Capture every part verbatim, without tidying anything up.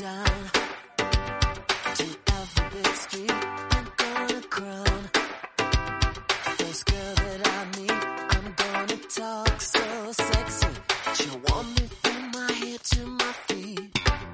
down to every big street and gonna crown this girl that I meet. I'm gonna talk so sexy. She'll want me from my head to my feet.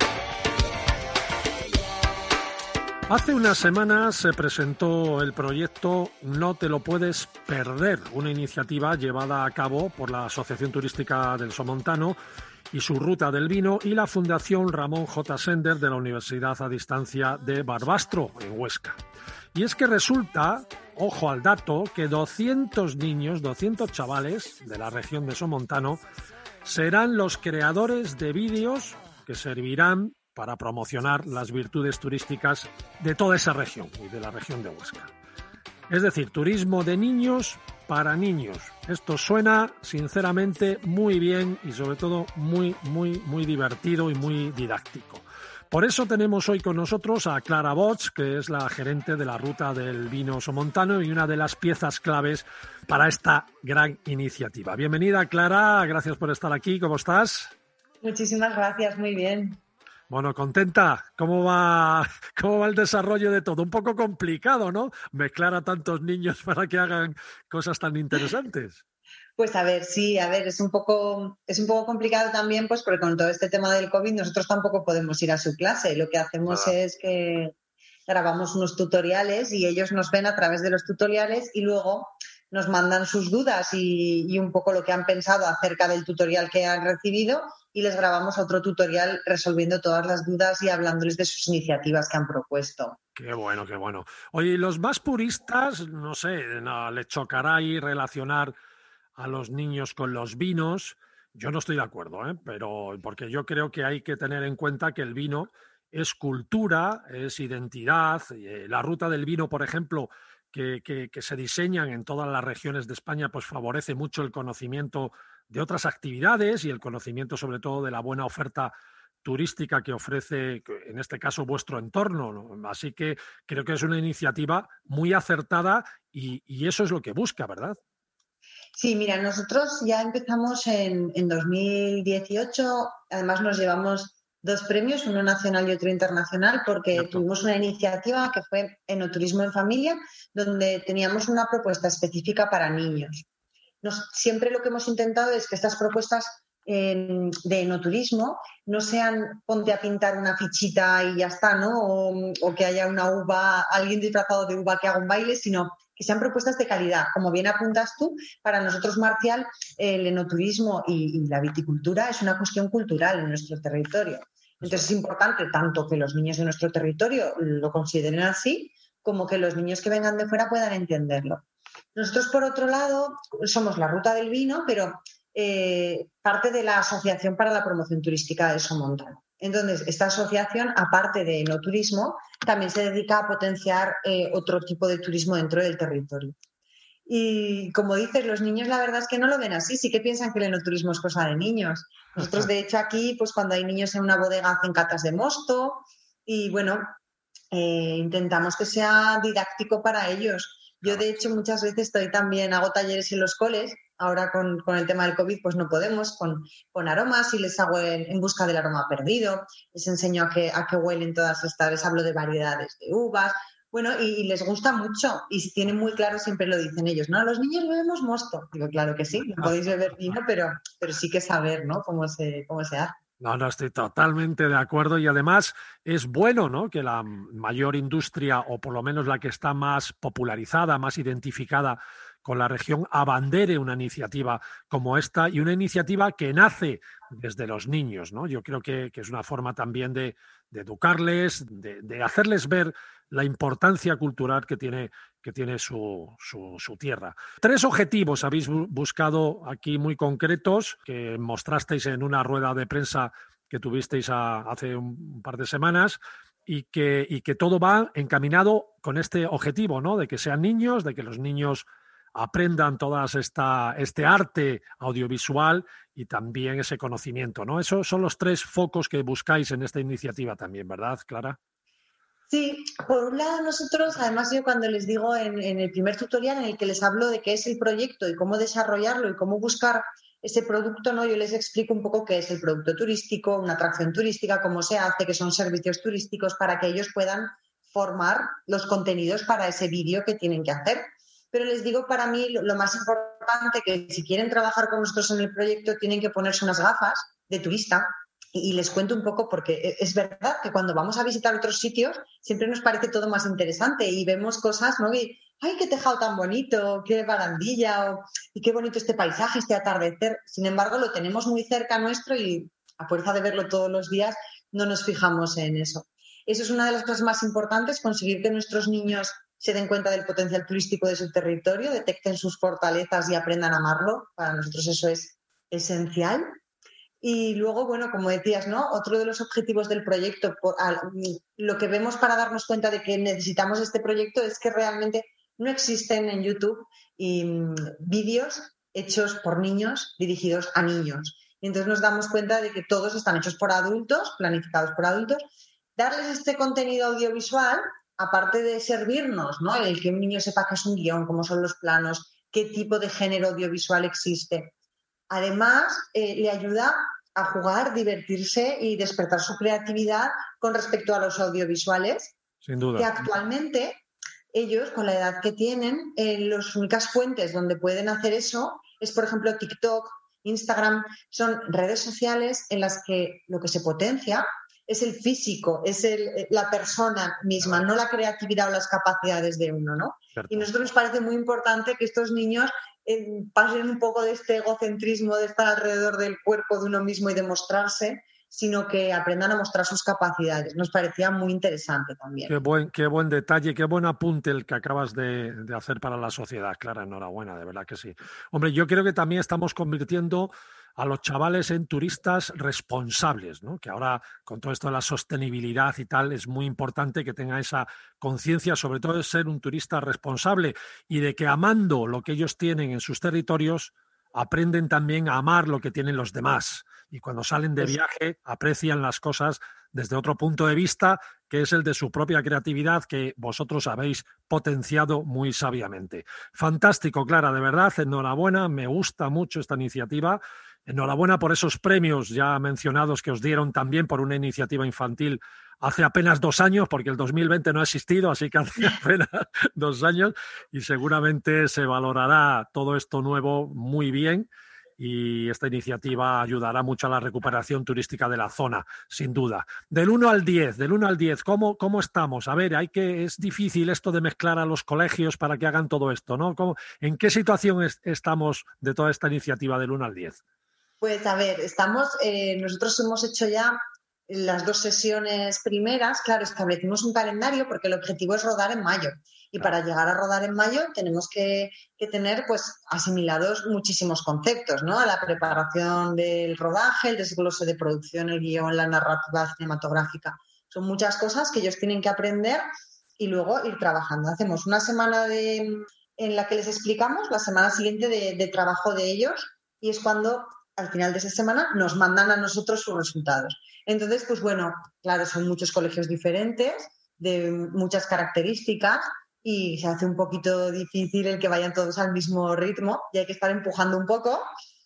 Hace unas semanas se presentó el proyecto No te lo puedes perder, una iniciativa llevada a cabo por la Asociación Turística del Somontano y su Ruta del Vino y la Fundación Ramón J. Sender de la Universidad a Distancia de Barbastro, en Huesca. Y es que resulta, ojo al dato, que doscientos niños, doscientos chavales de la región de Somontano serán los creadores de vídeos que servirán para promocionar las virtudes turísticas de toda esa región y de la región de Huesca. Es decir, turismo de niños para niños. Esto suena, sinceramente, muy bien y sobre todo muy, muy, muy divertido y muy didáctico. Por eso tenemos hoy con nosotros a Clara Bosch, que es la gerente de la Ruta del Vino Somontano y una de las piezas claves para esta gran iniciativa. Bienvenida, Clara, gracias por estar aquí. ¿Cómo estás? Muchísimas gracias, muy bien. Bueno, contenta. ¿Cómo va, cómo va el desarrollo de todo? Un poco complicado, ¿no? Mezclar a tantos niños para que hagan cosas tan interesantes. Pues a ver, sí, a ver, es un poco, es un poco complicado también, pues porque con todo este tema del COVID nosotros tampoco podemos ir a su clase. Lo que hacemos ah. es que grabamos unos tutoriales y ellos nos ven a través de los tutoriales y luego nos mandan sus dudas y, y un poco lo que han pensado acerca del tutorial que han recibido y les grabamos otro tutorial resolviendo todas las dudas y hablándoles de sus iniciativas que han propuesto. Qué bueno, qué bueno. Oye, los más puristas, no sé, no, les chocará ahí relacionar a los niños con los vinos. Yo no estoy de acuerdo, ¿eh? Pero porque yo creo que hay que tener en cuenta que el vino es cultura, es identidad. La ruta del vino, por ejemplo, que, que, que se diseñan en todas las regiones de España, pues favorece mucho el conocimiento de otras actividades y el conocimiento sobre todo de la buena oferta turística que ofrece, en este caso, vuestro entorno, ¿no? Así que creo que es una iniciativa muy acertada y, y eso es lo que busca, ¿verdad? Sí, mira, nosotros ya empezamos en, en dos mil dieciocho, además nos llevamos dos premios, uno nacional y otro internacional, porque Cierto. Tuvimos una iniciativa que fue Enoturismo en Familia, donde teníamos una propuesta específica para niños. Nos, siempre lo que hemos intentado es que estas propuestas eh, de enoturismo no sean ponte a pintar una fichita y ya está, ¿no? O, o que haya una uva, alguien disfrazado de uva que haga un baile, sino que sean propuestas de calidad. Como bien apuntas tú, para nosotros, Marcial, el enoturismo y, y la viticultura es una cuestión cultural en nuestro territorio. Entonces es importante tanto que los niños de nuestro territorio lo consideren así, como que los niños que vengan de fuera puedan entenderlo. Nosotros, por otro lado, somos la Ruta del Vino, pero eh, parte de la Asociación para la Promoción Turística de Somontano. Entonces, esta asociación, aparte de enoturismo, también se dedica a potenciar eh, otro tipo de turismo dentro del territorio. Y como dices, los niños la verdad es que no lo ven así, sí que piensan que el enoturismo es cosa de niños. Nosotros, de hecho, aquí, pues cuando hay niños en una bodega hacen catas de mosto y, bueno, eh, intentamos que sea didáctico para ellos. Yo, de hecho, muchas veces estoy también, hago talleres en los coles, ahora con, con el tema del COVID pues no podemos, con, con aromas y les hago en, en busca del aroma perdido, les enseño a qué a qué huelen todas estas, les hablo de variedades de uvas, bueno, y, y les gusta mucho y si tienen muy claro siempre lo dicen ellos, ¿no? Los niños bebemos mosto. Digo, claro que sí, no podéis beber vino, pero, pero sí que saber, ¿no? Cómo se, cómo se hace. No, no, estoy totalmente de acuerdo y además es bueno, ¿no?, que la mayor industria, o por lo menos la que está más popularizada, más identificada con la región, abandere una iniciativa como esta y una iniciativa que nace desde los niños, ¿no? Yo creo que, que es una forma también de, de educarles, de, de hacerles ver la importancia cultural que tiene, que tiene su, su, su tierra. Tres objetivos habéis buscado aquí muy concretos que mostrasteis en una rueda de prensa que tuvisteis a, hace un par de semanas y que, y que todo va encaminado con este objetivo, ¿no?, de que sean niños, de que los niños aprendan todas esta, este arte audiovisual y también ese conocimiento, ¿no? Esos son los tres focos que buscáis en esta iniciativa también, ¿verdad, Clara? Sí, por un lado nosotros, además yo cuando les digo en, en el primer tutorial en el que les hablo de qué es el proyecto y cómo desarrollarlo y cómo buscar ese producto, ¿no? Yo les explico un poco qué es el producto turístico, una atracción turística, cómo se hace, qué son servicios turísticos, para que ellos puedan formar los contenidos para ese vídeo que tienen que hacer. Pero les digo, para mí lo, lo más importante, que si quieren trabajar con nosotros en el proyecto tienen que ponerse unas gafas de turista. Y, y les cuento un poco, porque es verdad que cuando vamos a visitar otros sitios siempre nos parece todo más interesante y vemos cosas, ¿no? Y, ¡ay, qué tejado tan bonito! ¡Qué barandilla! O, ¡y qué bonito este paisaje, este atardecer! Sin embargo, lo tenemos muy cerca nuestro y a fuerza de verlo todos los días no nos fijamos en eso. Eso es una de las cosas más importantes, conseguir que nuestros niños se den cuenta del potencial turístico de su territorio, detecten sus fortalezas y aprendan a amarlo. Para nosotros eso es esencial. Y luego, bueno, como decías, ¿no? Otro de los objetivos del proyecto, por, a, lo que vemos para darnos cuenta de que necesitamos este proyecto es que realmente no existen en YouTube y, um, vídeos hechos por niños dirigidos a niños. Y entonces nos damos cuenta de que todos están hechos por adultos, planificados por adultos. Darles este contenido audiovisual, aparte de servirnos, ¿no? El que un niño sepa qué es un guión, cómo son los planos, qué tipo de género audiovisual existe. Además, eh, le ayuda a jugar, divertirse y despertar su creatividad con respecto a los audiovisuales. Sin duda. Que actualmente ellos, con la edad que tienen, eh, las únicas fuentes donde pueden hacer eso es, por ejemplo, TikTok, Instagram. Son redes sociales en las que lo que se potencia es el físico, es el, la persona misma, no la creatividad o las capacidades de uno, ¿no? Cierto. Y a nosotros nos parece muy importante que estos niños eh, pasen un poco de este egocentrismo de estar alrededor del cuerpo de uno mismo y de mostrarse, sino que aprendan a mostrar sus capacidades. Nos parecía muy interesante también. Qué buen, qué buen detalle, qué buen apunte el que acabas de, de hacer para la sociedad, Clara, enhorabuena, de verdad que sí. Hombre, yo creo que también estamos convirtiendo a los chavales en turistas responsables, ¿no? Que ahora con todo esto de la sostenibilidad y tal es muy importante que tenga esa conciencia, sobre todo de ser un turista responsable y de que amando lo que ellos tienen en sus territorios aprenden también a amar lo que tienen los demás y cuando salen de viaje aprecian las cosas desde otro punto de vista, que es el de su propia creatividad, que vosotros habéis potenciado muy sabiamente. Fantástico, Clara, de verdad, enhorabuena, me gusta mucho esta iniciativa. Enhorabuena por esos premios ya mencionados que os dieron también por una iniciativa infantil hace apenas dos años, porque el dos mil veinte no ha existido, así que hace apenas dos años y seguramente se valorará todo esto nuevo muy bien y esta iniciativa ayudará mucho a la recuperación turística de la zona, sin duda. Del uno al diez, del uno al diez, ¿cómo, cómo estamos? A ver, hay que, es difícil esto de mezclar a los colegios para que hagan todo esto, ¿no? ¿Cómo, ¿En qué situación es, estamos de toda esta iniciativa del uno al diez? Pues a ver, estamos, eh, nosotros hemos hecho ya las dos sesiones primeras. Claro, establecimos un calendario porque el objetivo es rodar en mayo y Claro. para llegar a rodar en mayo tenemos que, que tener pues asimilados muchísimos conceptos, ¿no? La preparación del rodaje, el desglose de producción, el guión, la narrativa cinematográfica. Son muchas cosas que ellos tienen que aprender y luego ir trabajando. Hacemos una semana de, en la que les explicamos, la semana siguiente de, de trabajo de ellos y es cuando al final de esa semana nos mandan a nosotros sus resultados. Entonces, pues bueno, claro, son muchos colegios diferentes, de muchas características y se hace un poquito difícil el que vayan todos al mismo ritmo y hay que estar empujando un poco,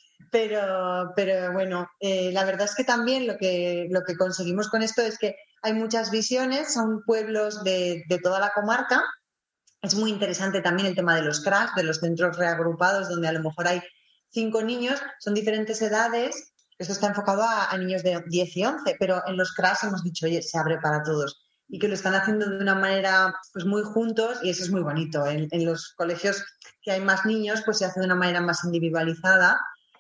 pero, pero bueno, eh, la verdad es que también lo que, lo que conseguimos con esto es que hay muchas visiones, son pueblos de, de toda la comarca. Es muy interesante también el tema de los cracks, de los centros reagrupados, donde a lo mejor hay cinco niños, son diferentes edades. Esto está enfocado a, a niños de diez y once, pero en los cracks hemos dicho, oye, se abre para todos. Y que lo están haciendo de una manera pues muy juntos y eso es muy bonito. En, en los colegios que hay más niños, pues se hace de una manera más individualizada.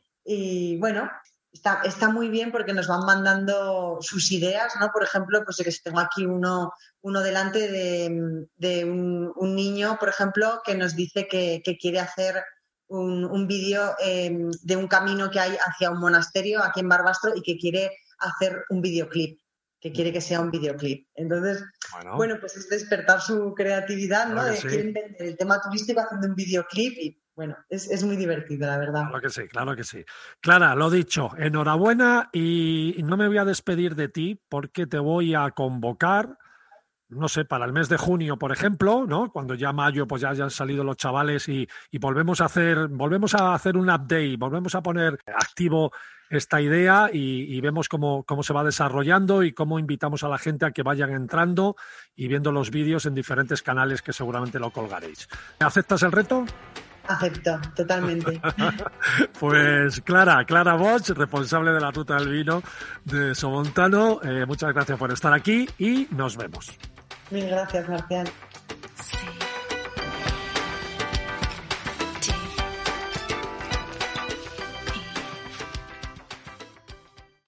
Y bueno, está, está muy bien porque nos van mandando sus ideas, ¿no? Por ejemplo, pues yo que tengo aquí uno, uno delante de, de un, un niño, por ejemplo, que nos dice que, que quiere hacer un, un vídeo eh, de un camino que hay hacia un monasterio aquí en Barbastro y que quiere hacer un videoclip, que quiere que sea un videoclip. Entonces, bueno, bueno pues es despertar su creatividad, ¿no? Claro De sí. quieren vender el tema turístico haciendo un videoclip y bueno, es, es muy divertido, la verdad. Claro que sí, claro que sí. Clara, lo dicho, enhorabuena y no me voy a despedir de ti porque te voy a convocar no sé, para el mes de junio, por ejemplo, ¿no? Cuando ya mayo, pues ya hayan salido los chavales y, y volvemos a hacer, volvemos a hacer un update, volvemos a poner activo esta idea y, y vemos cómo, cómo se va desarrollando y cómo invitamos a la gente a que vayan entrando y viendo los vídeos en diferentes canales que seguramente lo colgaréis. ¿Aceptas el reto? Acepto, totalmente. Pues Clara, Clara Bosch, responsable de la ruta del vino de Somontano, eh, muchas gracias por estar aquí y nos vemos. Mil gracias, Marcial.